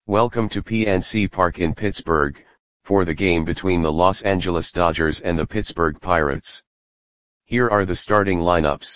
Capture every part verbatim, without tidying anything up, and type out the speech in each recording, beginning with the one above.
Welcome to P N C Park in Pittsburgh, for the game between the Los Angeles Dodgers and the Pittsburgh Pirates. Here are the starting lineups.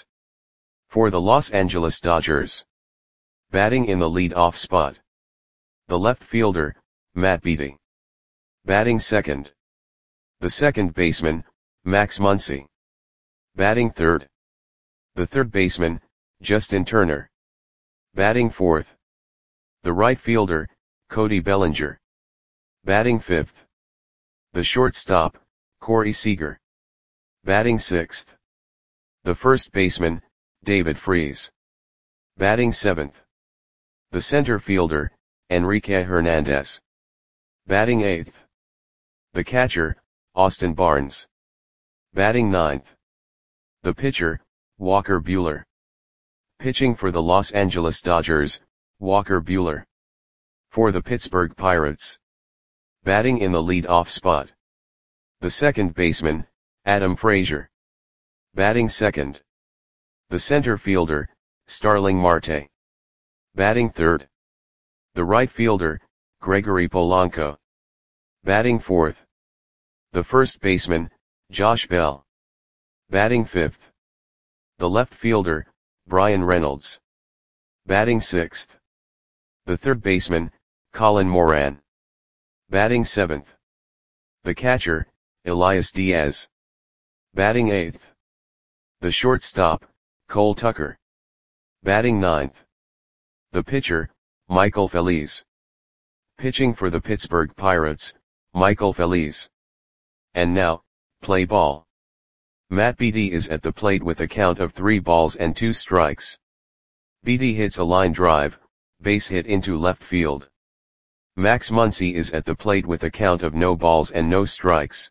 For the Los Angeles Dodgers. Batting in the lead-off spot. The left fielder, Matt Beaty. Batting second. The second baseman, Max Muncy. Batting third. The third baseman, Justin Turner. Batting fourth. The right fielder, Cody Bellinger. Batting fifth. The shortstop, Corey Seager. Batting sixth. The first baseman, David Freese. Batting seventh. The center fielder, Enrique Hernandez. Batting eighth. The catcher, Austin Barnes. Batting ninth. The pitcher, Walker Buehler. Pitching for the Los Angeles Dodgers, Walker Buehler. For the Pittsburgh Pirates. Batting in the lead-off spot. The second baseman, Adam Frazier. Batting second. The center fielder, Starling Marte. Batting third. The right fielder, Gregory Polanco. Batting fourth. The first baseman, Josh Bell. Batting fifth. The left fielder, Bryan Reynolds. Batting sixth. The third baseman, Colin Moran. Batting seventh. The catcher, Elias Diaz. Batting eighth. The shortstop, Cole Tucker. Batting ninth. The pitcher, Michael Feliz. Pitching for the Pittsburgh Pirates, Michael Feliz. And now, play ball. Matt Beaty is at the plate with a count of three balls and two strikes. Beaty hits a line drive, base hit into left field. Max Muncy is at the plate with a count of no balls and no strikes.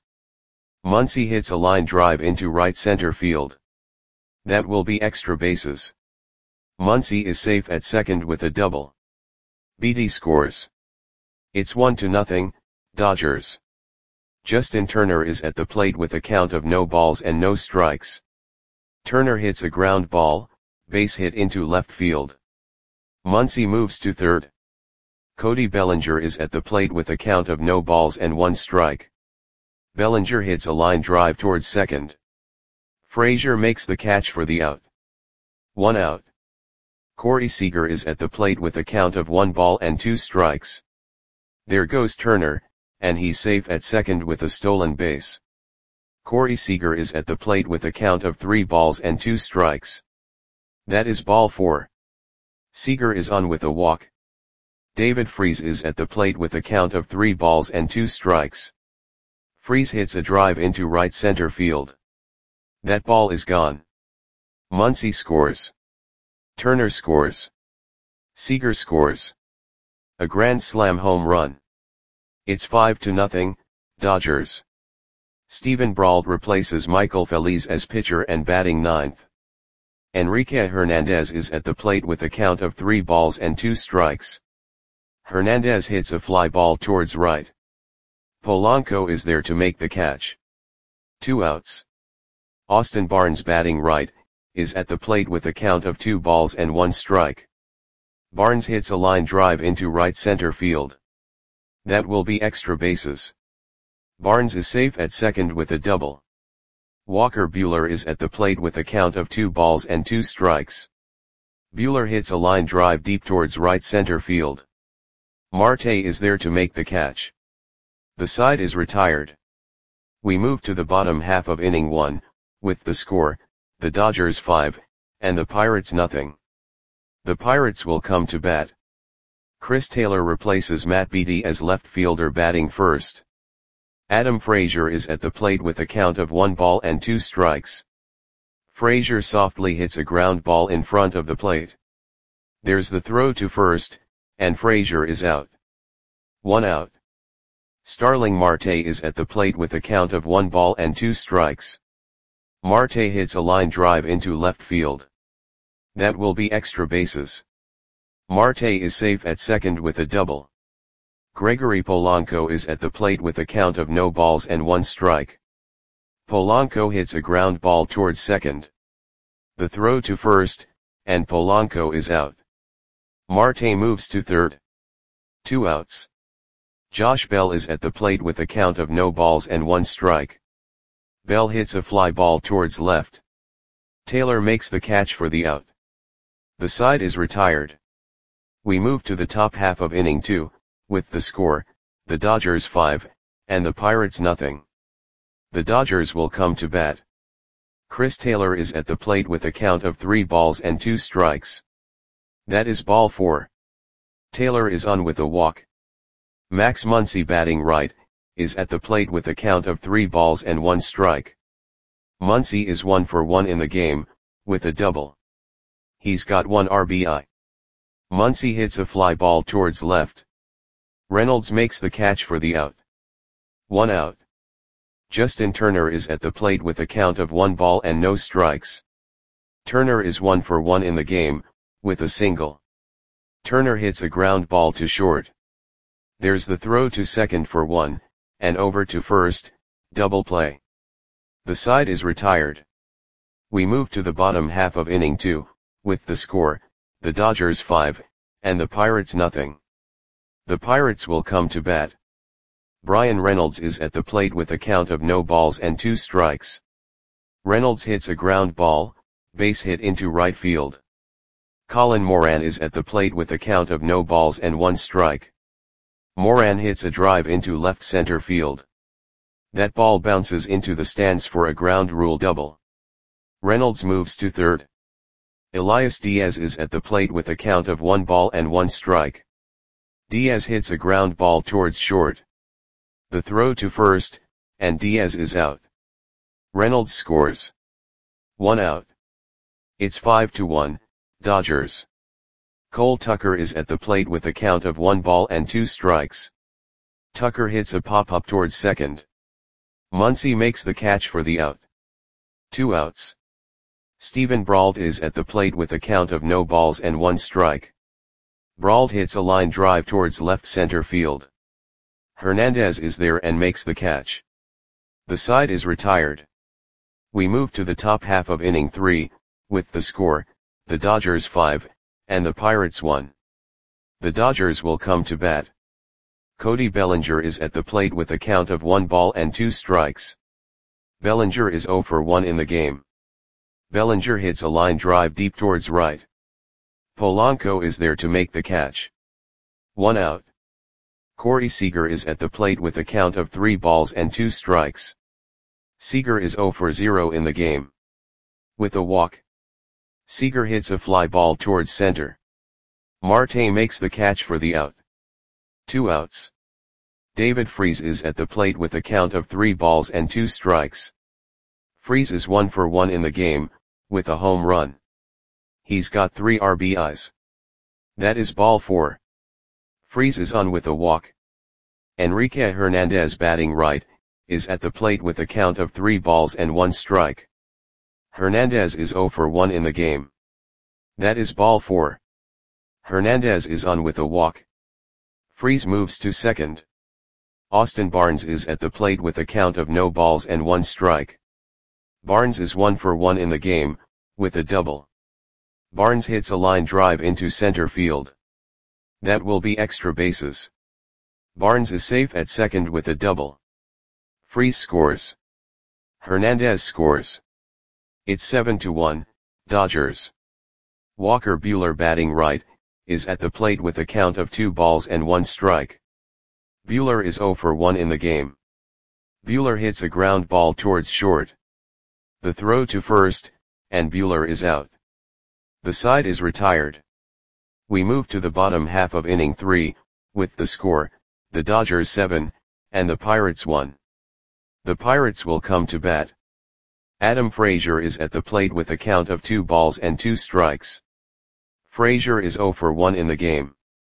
Muncy hits a line drive into right center field. That will be extra bases. Muncy is safe at second with a double. Beaty scores. It's one to nothing, Dodgers. Justin Turner is at the plate with a count of no balls and no strikes. Turner hits a ground ball, base hit into left field. Muncy moves to third. Cody Bellinger is at the plate with a count of no balls and one strike. Bellinger hits a line drive towards second. Frazier makes the catch for the out. One out. Corey Seager is at the plate with a count of one ball and two strikes. There goes Turner, and he's safe at second with a stolen base. Corey Seager is at the plate with a count of three balls and two strikes. That is ball four. Seager is on with a walk. David Freese is at the plate with a count of three balls and two strikes. Freese hits a drive into right center field. That ball is gone. Muncy scores. Turner scores. Seager scores. A grand slam home run. It's five to nothing, Dodgers. Steven Brault replaces Michael Feliz as pitcher and batting ninth. Enrique Hernandez is at the plate with a count of three balls and two strikes. Hernandez hits a fly ball towards right. Polanco is there to make the catch. Two outs. Austin Barnes batting right, is at the plate with a count of two balls and one strike. Barnes hits a line drive into right center field. That will be extra bases. Barnes is safe at second with a double. Walker Buehler is at the plate with a count of two balls and two strikes. Buehler hits a line drive deep towards right center field. Marte is there to make the catch. The side is retired. We move to the bottom half of inning one, with the score, the Dodgers five, and the Pirates nothing. The Pirates will come to bat. Chris Taylor replaces Matt Beaty as left fielder batting first. Adam Frazier is at the plate with a count of one ball and two strikes. Frazier softly hits a ground ball in front of the plate. There's the throw to first, and Frazier is out. One out. Starling Marte is at the plate with a count of one ball and two strikes. Marte hits a line drive into left field. That will be extra bases. Marte is safe at second with a double. Gregory Polanco is at the plate with a count of no balls and one strike. Polanco hits a ground ball towards second. The throw to first, and Polanco is out. Marte moves to third. Two outs. Josh Bell is at the plate with a count of no balls and one strike. Bell hits a fly ball towards left. Taylor makes the catch for the out. The side is retired. We move to the top half of inning two, with the score, the Dodgers five, and the Pirates nothing. The Dodgers will come to bat. Chris Taylor is at the plate with a count of three balls and two strikes. That is ball four. Taylor is on with a walk. Max Muncy, batting right, is at the plate with a count of three balls and one strike. Muncy is one for one in the game, with a double. He's got one R B I. Muncy hits a fly ball towards left. Reynolds makes the catch for the out. One out. Justin Turner is at the plate with a count of one ball and no strikes. Turner is one for one in the game, with a single. Turner hits a ground ball to short. There's the throw to second for one, and over to first, double play. The side is retired. We move to the bottom half of inning two, with the score, the Dodgers five, and the Pirates nothing. The Pirates will come to bat. Bryan Reynolds is at the plate with a count of no balls and two strikes. Reynolds hits a ground ball, base hit into right field. Colin Moran is at the plate with a count of no balls and one strike. Moran hits a drive into left center field. That ball bounces into the stands for a ground rule double. Reynolds moves to third. Elias Diaz is at the plate with a count of one ball and one strike. Diaz hits a ground ball towards short. The throw to first, and Diaz is out. Reynolds scores. One out. It's five to one, Dodgers. Cole Tucker is at the plate with a count of one ball and two strikes. Tucker hits a pop-up towards second. Muncy makes the catch for the out. Two outs. Steven Brault is at the plate with a count of no balls and one strike. Brault hits a line drive towards left center field. Hernandez is there and makes the catch. The side is retired. We move to the top half of inning three, with the score, the Dodgers five, and the Pirates one. The Dodgers will come to bat. Cody Bellinger is at the plate with a count of one ball and two strikes. Bellinger is zero for one in the game. Bellinger hits a line drive deep towards right. Polanco is there to make the catch. One out. Corey Seager is at the plate with a count of three balls and two strikes. Seager is zero for zero in the game. With a walk. Seager hits a fly ball towards center. Marte makes the catch for the out. Two outs. David Freese is at the plate with a count of three balls and two strikes. Freese is one for one in the game, with a home run. He's got three R B Is. That is ball four. Freese is on with a walk. Enrique Hernandez, batting right, is at the plate with a count of three balls and one strike. Hernandez is zero for one in the game. That is ball four. Hernandez is on with a walk. Freese moves to second. Austin Barnes is at the plate with a count of no balls and one strike. Barnes is one for one in the game, with a double. Barnes hits a line drive into center field. That will be extra bases. Barnes is safe at second with a double. Freese scores. Hernandez scores. It's seven to one, Dodgers. Walker Buehler, batting right, is at the plate with a count of two balls and one strike. Buehler is zero for one in the game. Buehler hits a ground ball towards short. The throw to first, and Buehler is out. The side is retired. We move to the bottom half of inning three, with the score, the Dodgers seven, and the Pirates one. The Pirates will come to bat. Adam Frazier is at the plate with a count of two balls and two strikes. Frazier is zero for one in the game.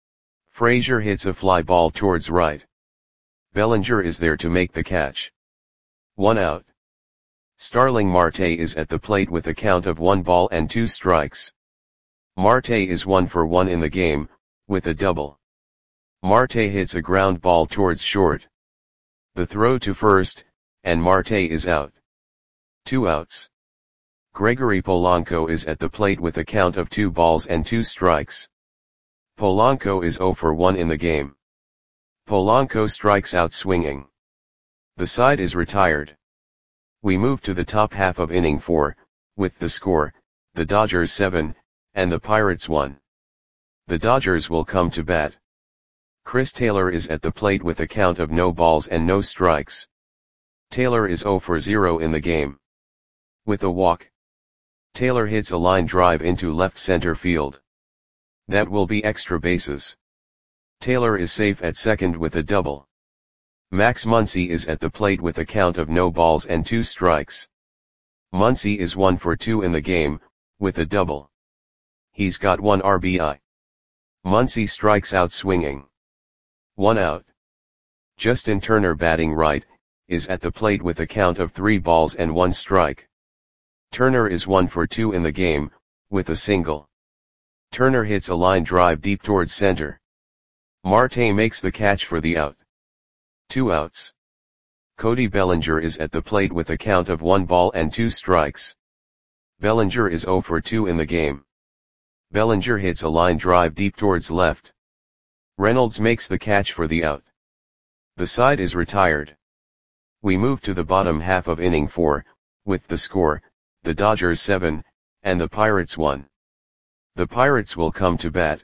Frazier hits a fly ball towards right. Bellinger is there to make the catch. One out. Starling Marte is at the plate with a count of one ball and two strikes. Marte is one for one in the game, with a double. Marte hits a ground ball towards short. The throw to first, and Marte is out. Two outs. Gregory Polanco is at the plate with a count of two balls and two strikes. Polanco is zero for one in the game. Polanco strikes out swinging. The side is retired. We move to the top half of inning four, with the score, the Dodgers seven, and the Pirates one. The Dodgers will come to bat. Chris Taylor is at the plate with a count of no balls and no strikes. Taylor is zero for zero in the game. With a walk, Taylor hits a line drive into left center field. That will be extra bases. Taylor is safe at second with a double. Max Muncy is at the plate with a count of no balls and two strikes. Muncy is one for two in the game, with a double. He's got one R B I. Muncy strikes out swinging. One out. Justin Turner, batting right, is at the plate with a count of three balls and one strike. Turner is one for two in the game, with a single. Turner hits a line drive deep towards center. Marte makes the catch for the out. Two outs. Cody Bellinger is at the plate with a count of one ball and two strikes. Bellinger is zero for two in the game. Bellinger hits a line drive deep towards left. Reynolds makes the catch for the out. The side is retired. We move to the bottom half of inning four, with the score, the Dodgers seven, and the Pirates one. The Pirates will come to bat.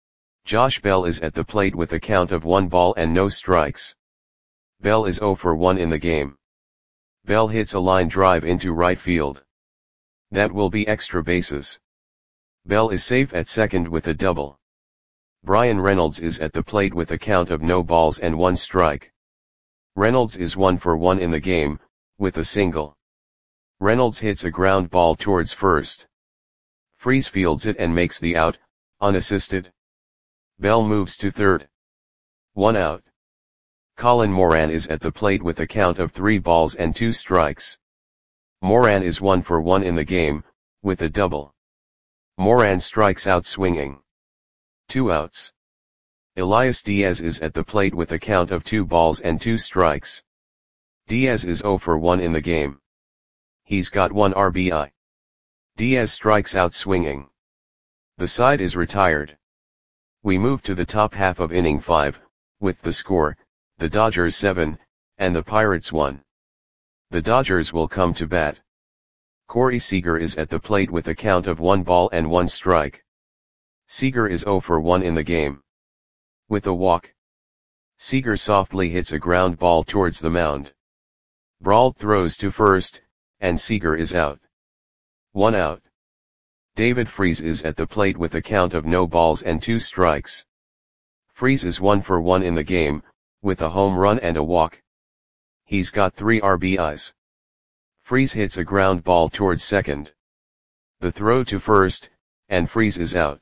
Josh Bell is at the plate with a count of one ball and no strikes. Bell is zero for one in the game. Bell hits a line drive into right field. That will be extra bases. Bell is safe at second with a double. Brian Reynolds is at the plate with a count of no balls and one strike. Reynolds is one for one in the game, with a single. Reynolds hits a ground ball towards first. Freese fields it and makes the out, unassisted. Bell moves to third. One out. Colin Moran is at the plate with a count of three balls and two strikes. Moran is one for one in the game, with a double. Moran strikes out swinging. Two outs. Elias Diaz is at the plate with a count of two balls and two strikes. Diaz is zero for one in the game. He's got one R B I. Diaz strikes out swinging. The side is retired. We move to the top half of inning five, with the score, the Dodgers seven, and the Pirates one. The Dodgers will come to bat. Corey Seager is at the plate with a count of one ball and one strike. Seager is zero for one in the game. With a walk, Seager softly hits a ground ball towards the mound. Brault throws to first, and Seager is out. One out. David Freese is at the plate with a count of no balls and two strikes. Freese is one for one in the game, with a home run and a walk. He's got three R B Is. Freese hits a ground ball towards second. The throw to first, and Freese is out.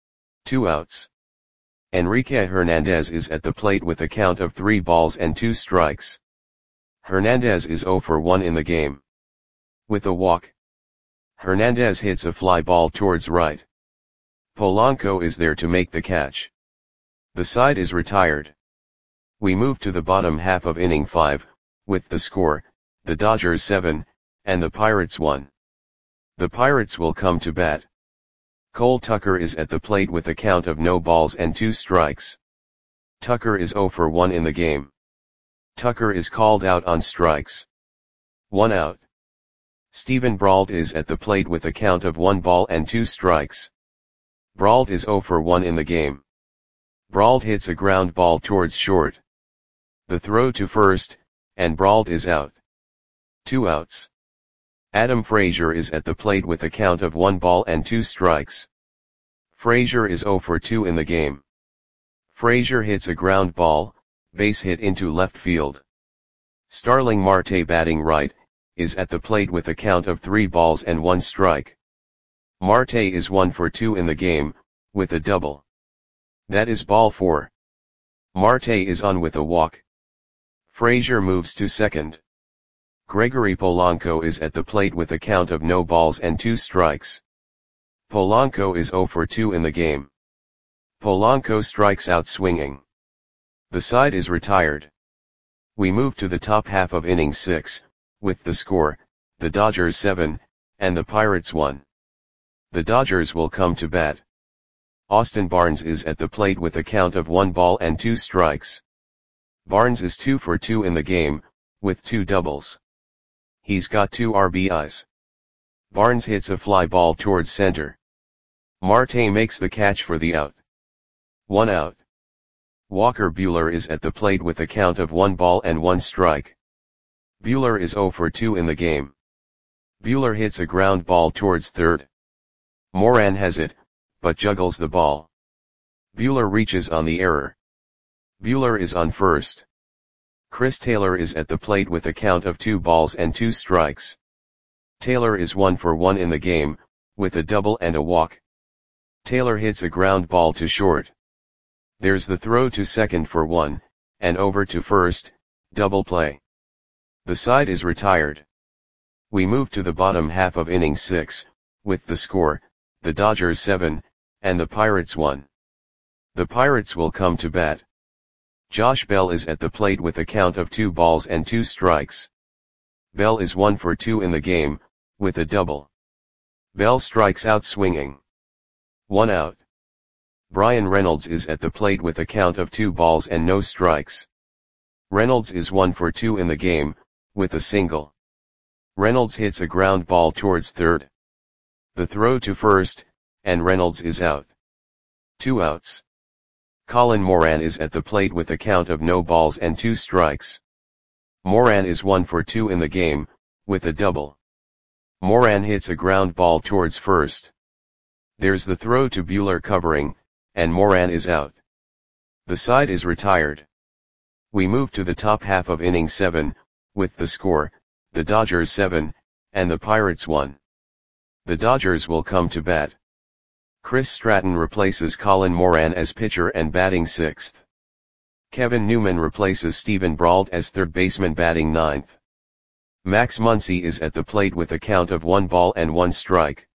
Two outs. Enrique Hernandez is at the plate with a count of three balls and two strikes. Hernandez is zero for one in the game. With a walk, Hernandez hits a fly ball towards right. Polanco is there to make the catch. The side is retired. We move to the bottom half of inning five, with the score, the Dodgers seven, and the Pirates one. The Pirates will come to bat. Cole Tucker is at the plate with a count of no balls and two strikes. Tucker is zero for one in the game. Tucker is called out on strikes. One out. Steven Brault is at the plate with a count of one ball and two strikes. Brault is zero for one in the game. Brault hits a ground ball towards short. The throw to first, and Brault is out. Two outs. Adam Frazier is at the plate with a count of one ball and two strikes. Frazier is zero for two in the game. Frazier hits a ground ball, base hit into left field. Starling Marte, batting right, is at the plate with a count of three balls and one strike. Marte is one for two in the game, with a double. That is ball four. Marte is on with a walk. Frazier moves to second. Gregory Polanco is at the plate with a count of no balls and two strikes. Polanco is zero for two in the game. Polanco strikes out swinging. The side is retired. We move to the top half of inning six, with the score, the Dodgers seven, and the Pirates one. The Dodgers will come to bat. Austin Barnes is at the plate with a count of one ball and two strikes. Barnes is two for two in the game, with two doubles. He's got two R B Is. Barnes hits a fly ball towards center. Marte makes the catch for the out. One out. Walker Buehler is at the plate with a count of one ball and one strike. Buehler is zero for two in the game. Buehler hits a ground ball towards third. Moran has it, but juggles the ball. Buehler reaches on the error. Buehler is on first. Chris Taylor is at the plate with a count of two balls and two strikes. Taylor is one for one in the game, with a double and a walk. Taylor hits a ground ball to short. There's the throw to second for one, and over to first, double play. The side is retired. We move to the bottom half of inning six, with the score, the Dodgers seven, and the Pirates one. The Pirates will come to bat. Josh Bell is at the plate with a count of two balls and two strikes. Bell is one for two in the game, with a double. Bell strikes out swinging. One out. Brian Reynolds is at the plate with a count of two balls and no strikes. Reynolds is one for two in the game, with a single. Reynolds hits a ground ball towards third. The throw to first, and Reynolds is out. Two outs. Colin Moran is at the plate with a count of no balls and two strikes. Moran is one for two in the game, with a double. Moran hits a ground ball towards first. There's the throw to Buehler covering, and Moran is out. The side is retired. We move to the top half of inning seven, with the score, the Dodgers seven, and the Pirates one. The Dodgers will come to bat. Chris Stratton replaces Colin Moran as pitcher and batting sixth. Kevin Newman replaces Steven Brault as third baseman batting ninth. Max Muncy is at the plate with a count of one ball and one strike.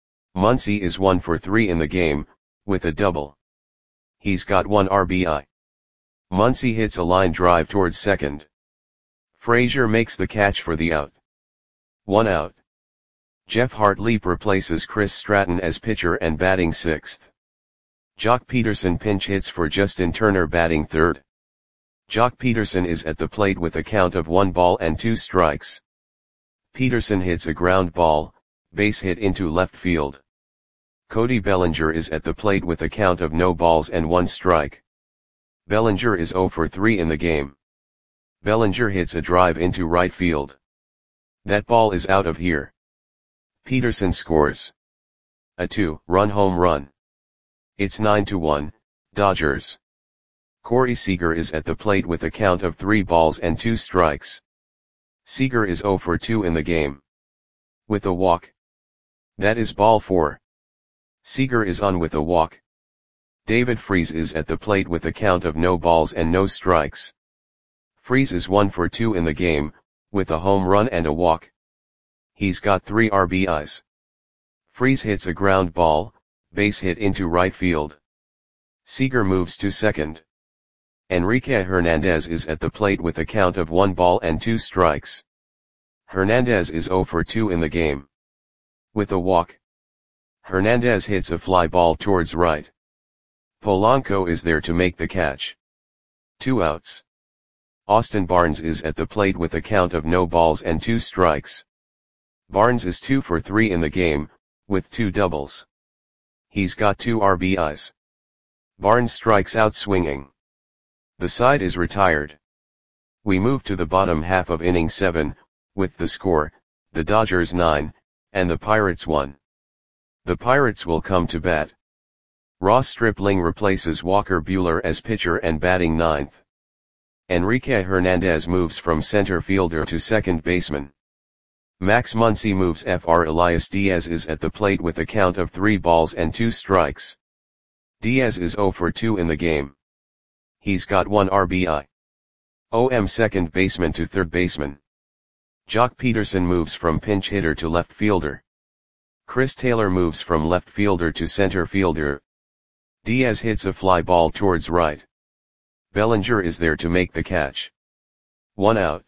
Muncy is one for three in the game, with a double. He's got one R B I. Muncy hits a line drive towards second. Frazier makes the catch for the out. One out. Jeff Hartleap replaces Chris Stratton as pitcher and batting sixth. Jock Peterson pinch hits for Justin Turner batting third. Jock Peterson is at the plate with a count of one ball and two strikes. Peterson hits a ground ball, base hit into left field. Cody Bellinger is at the plate with a count of no balls and one strike. Bellinger is zero for three in the game. Bellinger hits a drive into right field. That ball is out of here. Peterson scores a two-run home run. It's nine to one, Dodgers. Corey Seager is at the plate with a count of three balls and two strikes. Seager is zero for two in the game. With a walk. That is ball four. Seager is on with a walk. David Freese is at the plate with a count of no balls and no strikes. Freese is one for two in the game, with a home run and a walk. He's got three R B Is. Freese hits a ground ball, base hit into right field. Seager moves to second. Enrique Hernandez is at the plate with a count of one ball and two strikes. Hernandez is zero for two in the game. With a walk. Hernandez hits a fly ball towards right. Polanco is there to make the catch. Two outs. Austin Barnes is at the plate with a count of no balls and two strikes. Barnes is two for three in the game, with two doubles. He's got two R B Is. Barnes strikes out swinging. The side is retired. We move to the bottom half of inning seven, with the score, the Dodgers nine, and the Pirates one. The Pirates will come to bat. Ross Stripling replaces Walker Buehler as pitcher and batting ninth. Enrique Hernandez moves from center fielder to second baseman. Max Muncy moves for Elias Diaz is at the plate with a count of three balls and two strikes. Diaz is zero for two in the game. He's got one R B I. O M second baseman to third baseman. Jock Peterson moves from pinch hitter to left fielder. Chris Taylor moves from left fielder to center fielder. Diaz hits a fly ball towards right. Bellinger is there to make the catch. One out.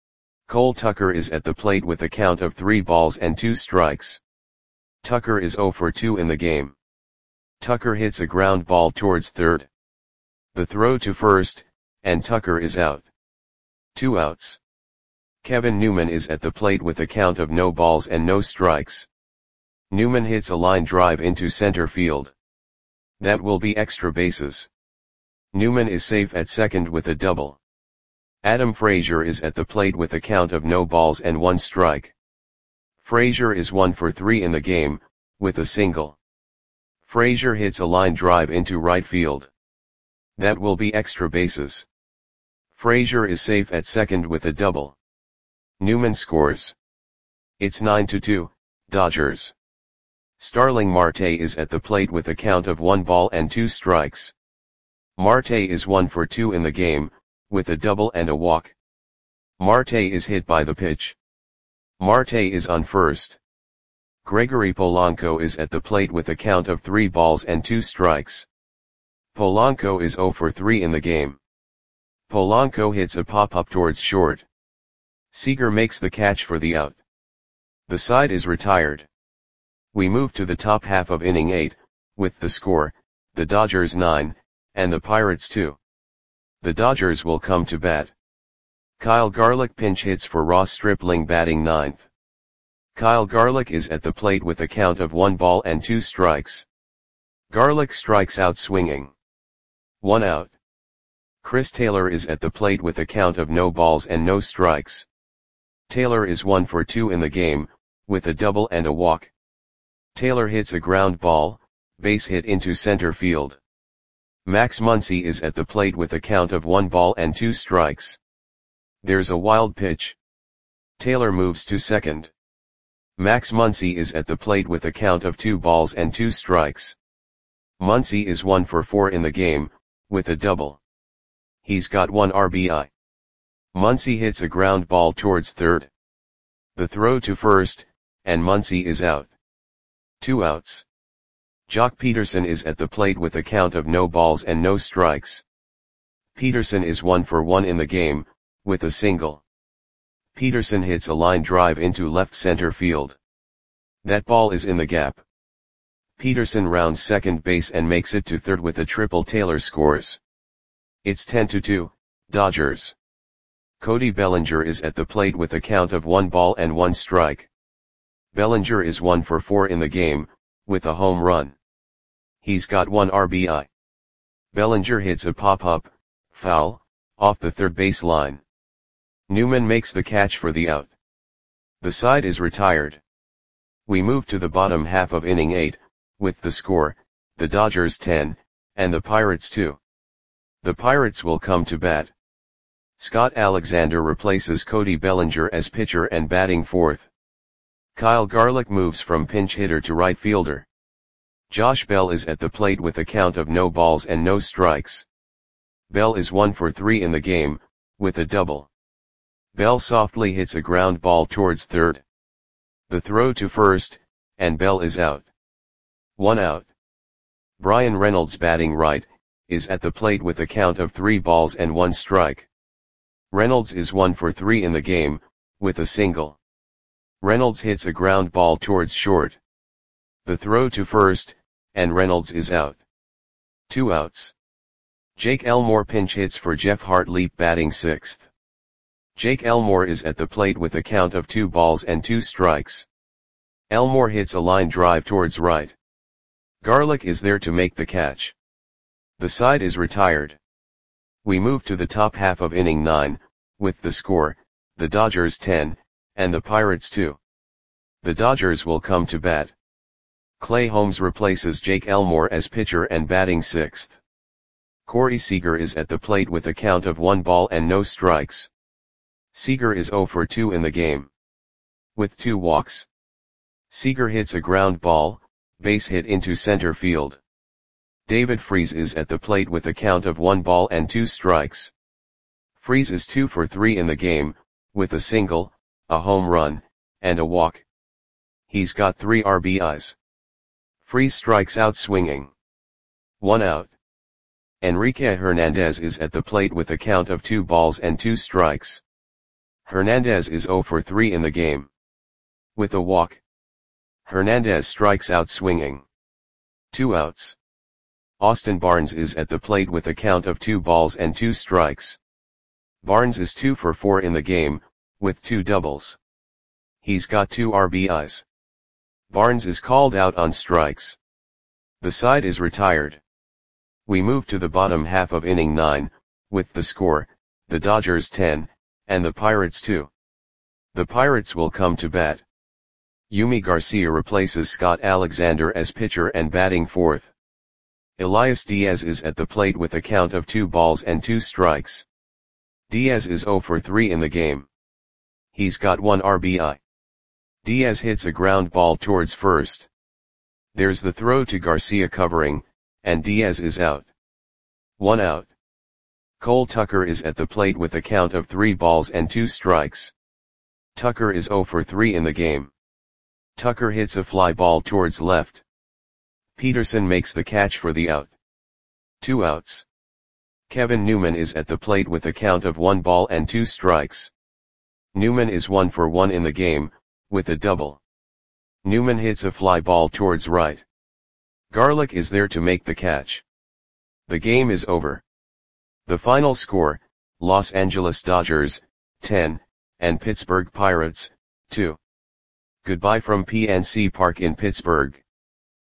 Cole Tucker is at the plate with a count of three balls and two strikes. Tucker is zero for two in the game. Tucker hits a ground ball towards third. The throw to first, and Tucker is out. Two outs. Kevin Newman is at the plate with a count of no balls and no strikes. Newman hits a line drive into center field. That will be extra bases. Newman is safe at second with a double. Adam Frazier is at the plate with a count of no balls and one strike. Frazier is one for three in the game, with a single. Frazier hits a line drive into right field. That will be extra bases. Frazier is safe at second with a double. Newman scores. It's nine to two, Dodgers. Starling Marte is at the plate with a count of one ball and two strikes. Marte is one for two in the game, with a double and a walk. Marte is hit by the pitch. Marte is on first. Gregory Polanco is at the plate with a count of three balls and two strikes. Polanco is zero for three in the game. Polanco hits a pop-up towards short. Seager makes the catch for the out. The side is retired. We move to the top half of inning eight, with the score, the Dodgers nine, and the Pirates two. The Dodgers will come to bat. Kyle Garlick pinch hits for Ross Stripling batting ninth. Kyle Garlick is at the plate with a count of one ball and two strikes. Garlick strikes out swinging. One out. Chris Taylor is at the plate with a count of no balls and no strikes. Taylor is one for two in the game, with a double and a walk. Taylor hits a ground ball, base hit into center field. Max Muncy is at the plate with a count of one ball and two strikes. There's a wild pitch. Taylor moves to second. Max Muncy is at the plate with a count of two balls and two strikes. Muncy is one for four in the game, with a double. He's got one R B I. Muncy hits a ground ball towards third. The throw to first, and Muncy is out. Two outs. Jock Peterson is at the plate with a count of no balls and no strikes. Peterson is one for one in the game, with a single. Peterson hits a line drive into left center field. That ball is in the gap. Peterson rounds second base and makes it to third with a triple. Taylor scores. It's ten to two, Dodgers. Cody Bellinger is at the plate with a count of one ball and one strike. Bellinger is one for four in the game, with a home run. He's got one R B I. Bellinger hits a pop-up, foul, off the third base line. Newman makes the catch for the out. The side is retired. We move to the bottom half of inning eight, with the score, the Dodgers ten, and the Pirates two. The Pirates will come to bat. Scott Alexander replaces Cody Bellinger as pitcher and batting fourth. Kyle Garlick moves from pinch hitter to right fielder. Josh Bell is at the plate with a count of no balls and no strikes. Bell is one for three in the game, with a double. Bell softly hits a ground ball towards third. The throw to first, and Bell is out. One out. Brian Reynolds batting right, is at the plate with a count of three balls and one strike. Reynolds is one for three in the game, with a single. Reynolds hits a ground ball towards short. The throw to first, and Reynolds is out. Two outs. Jake Elmore pinch hits for Jeff Hartleap batting sixth. Jake Elmore is at the plate with a count of two balls and two strikes. Elmore hits a line drive towards right. Garlick is there to make the catch. The side is retired. We move to the top half of inning nine, with the score, the Dodgers ten, and the Pirates two. The Dodgers will come to bat. Clay Holmes replaces Jake Elmore as pitcher and batting sixth. Corey Seager is at the plate with a count of one ball and no strikes. Seager is zero for two in the game. With two walks. Seager hits a ground ball, base hit into center field. David Freese is at the plate with a count of one ball and two strikes. Freese is two for three in the game, with a single, a home run, and a walk. He's got three R B Is. Freese strikes out swinging. One out. Enrique Hernandez is at the plate with a count of two balls and two strikes. Hernandez is zero for three in the game. With a walk. Hernandez strikes out swinging. Two outs. Austin Barnes is at the plate with a count of two balls and two strikes. Barnes is two for four in the game, with two doubles. He's got two R B Is. Barnes is called out on strikes. The side is retired. We move to the bottom half of inning nine, with the score, the Dodgers ten, and the Pirates two. The Pirates will come to bat. Yimi Garcia replaces Scott Alexander as pitcher and batting fourth. Elias Diaz is at the plate with a count of two balls and two strikes. Diaz is zero for three in the game. He's got one R B I. Diaz hits a ground ball towards first. There's the throw to Garcia covering, and Diaz is out. One out. Cole Tucker is at the plate with a count of three balls and two strikes. Tucker is zero for three in the game. Tucker hits a fly ball towards left. Peterson makes the catch for the out. Two outs. Kevin Newman is at the plate with a count of one ball and two strikes. Newman is one for one in the game, with a double. Newman hits a fly ball towards right. Garlick is there to make the catch. The game is over. The final score, Los Angeles Dodgers, ten, and Pittsburgh Pirates, two. Goodbye from P N C Park in Pittsburgh.